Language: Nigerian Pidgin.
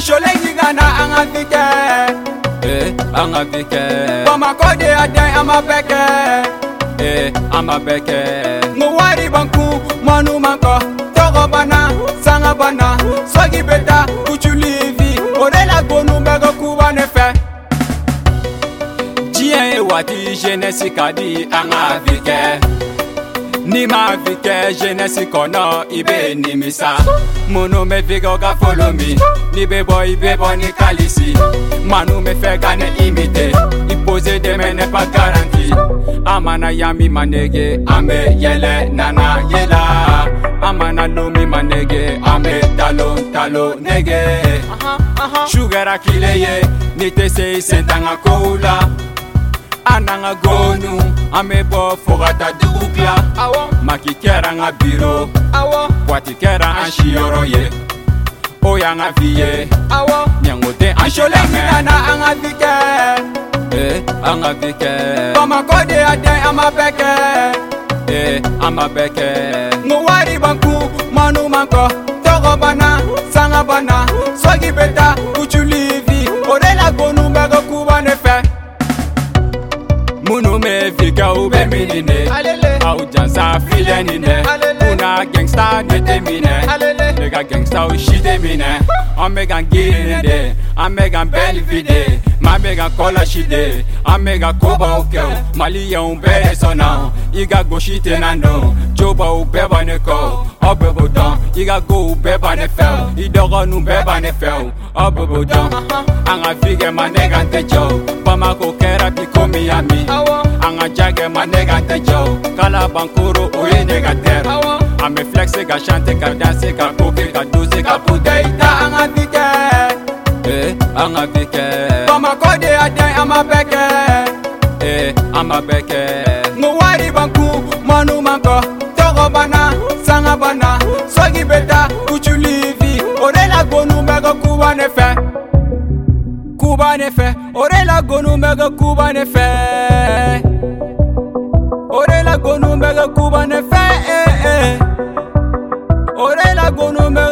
Ansholengi gana anga vike anga vike Bamako de adai ama beke ama beke Ngwari banku manu manko Togo bana sanga bana Swagi beta kuchulivi Orela gonu mega kuba nefe Jien wati jeunesse kadi anga vike Ni ma vike jeunesse kono ibe nimisa Mono me vigo ga follow me Ni bebo ibe boni kalisi Manu me fe gane imite Ipose de me ne pas garanti Amana yami manege ame yele nana yela Amana lomi manege ame talo nege Sugara kileye ni te se sentanga koula Ananga gonu ame bo fogata dugukla Maki kera nga biro Wati kera anshiyoro ye Oya nga viye Nyangote ansholengi nana anga vike anga vike Bamako de adai ama beke ama beke Ngwari banku manu manko Togo bana sanga bana Swagi beta kuchulivi Orela gonu mega kuba nefe Munu me vika ube minine Au jansa file nine Una gangsta nete mine Mega gangsta u shite mine Omega giri nide Omega beli vide Ma mega kola shide Omega koba ukeo Mali ya umbere sona Iga go shite nando Joba ubeba neko Obebo don Iga go ubeba ne fel Idogo nubeba ne fel Obebo don Anga fige ma nega ntejo Bamako kera biko Miami Anga jage ma nega ntejo Kala bankuro oye nega ter Ame flexe ga chante ga danse ga koke ga doze ga pudeita Anga vike anga vike Bamako de adai ama beke ama beke Ngwari banku manu manko Togo bana sanga bana Swagi beta kuchulivi Orela gonu mega kuba nefe Kuba nefe Orela gonu mega kuba nefe Orela gonu mega kuba nefe Orela gonu mega